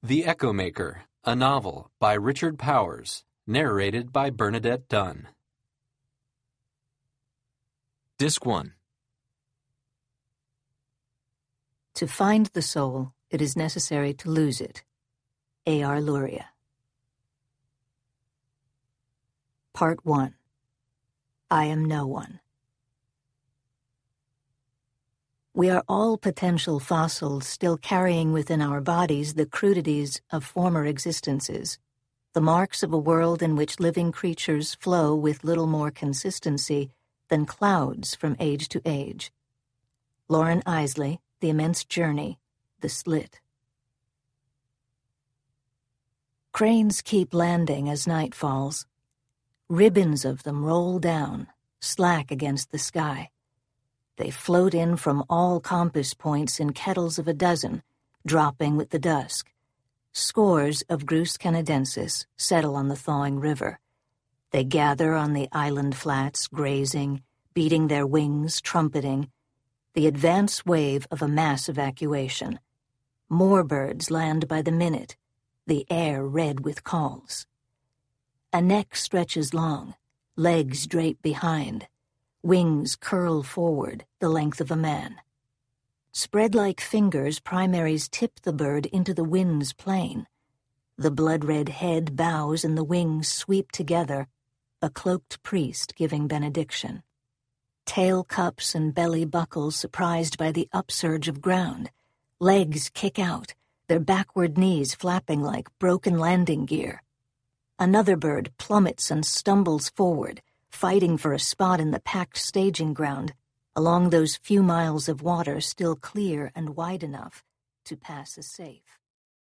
The Echo Maker, a novel by Richard Powers, narrated by Bernadette Dunn. Disc 1. To find the soul, it is necessary to lose it. A.R. Luria. Part 1. I am no one. We are all potential fossils still carrying within our bodies the crudities of former existences, the marks of a world in which living creatures flow with little more consistency than clouds from age to age. Loren Eiseley, The Immense Journey, The Slit. Cranes keep landing as night falls. Ribbons of them roll down, slack against the sky. They float in from all compass points in kettles of a dozen, dropping with the dusk. Scores of Grus canadensis settle on the thawing river. They gather on the island flats, grazing, beating their wings, trumpeting. The advance wave of a mass evacuation. More birds land by the minute, the air red with calls. A neck stretches long, legs drape behind. Wings curl forward, the length of a man. Spread like fingers, primaries tip the bird into the wind's plane. The blood-red head bows and the wings sweep together, a cloaked priest giving benediction. Tail cups and belly buckles surprised by the upsurge of ground. Legs kick out, their backward knees flapping like broken landing gear. Another bird plummets and stumbles forward, fighting for a spot in the packed staging ground, along those few miles of water still clear and wide enough to pass as safe.